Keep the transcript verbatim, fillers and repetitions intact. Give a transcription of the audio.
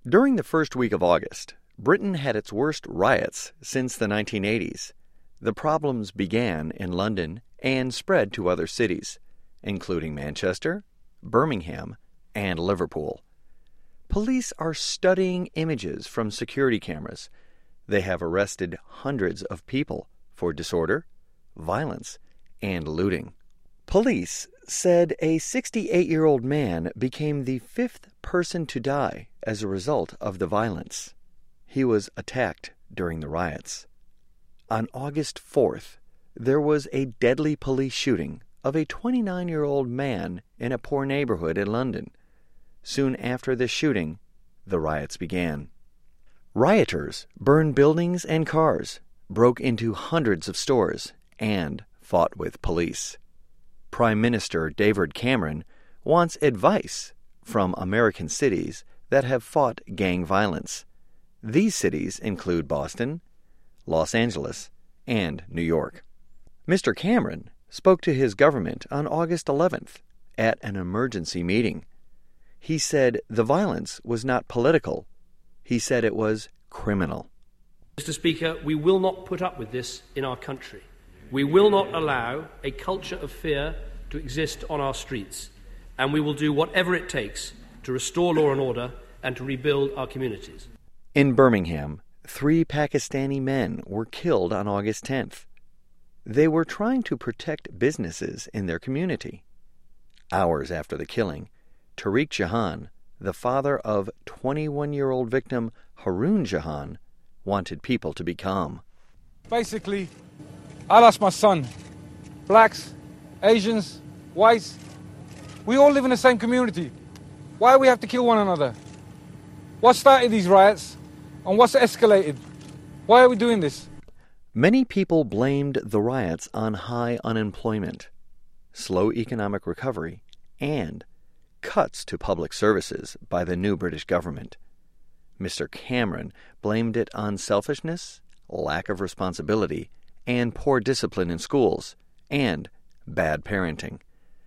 During the first week of August, Britain had its worst riots since the nineteen eighties. The problems began in London and spread to other cities, including Manchester, Birmingham, and Liverpool. Police are studying images from security cameras. They have arrested hundreds of people for disorder, violence, and looting. Police said a sixty-eight-year-old man became the fifth person to die as a result of the violence. He was attacked during the riots. On August fourth, there was a deadly police shooting of a twenty-nine-year-old man in a poor neighborhood in London. Soon after the shooting, the riots began. Rioters burned buildings and cars, broke into hundreds of stores, and fought with police. Prime Minister David Cameron wants advice from American cities that have fought gang violence. These cities include Boston, Los Angeles, and New York. Mister Cameron spoke to his government on August eleventh at an emergency meeting. He said the violence was not political. He said it was criminal. Mister Speaker, we will not put up with this in our country. We will not allow a culture of fear to exist on our streets, and we will do whatever it takes to restore law and order and to rebuild our communities. In Birmingham, three Pakistani men were killed on August tenth. They were trying to protect businesses in their community. Hours after the killing, Tariq Jahan, the father of twenty-one-year-old victim Haroon Jahan, wanted people to be calm. Basically, I lost my son. Blacks, Asians, whites, we all live in the same community. Why do we have to kill one another? What started these riots and what's escalated? Why are we doing this? Many people blamed the riots on high unemployment, slow economic recovery, and cuts to public services by the new British government. Mister Cameron blamed it on selfishness, lack of responsibility, and poor discipline in schools, and bad parenting.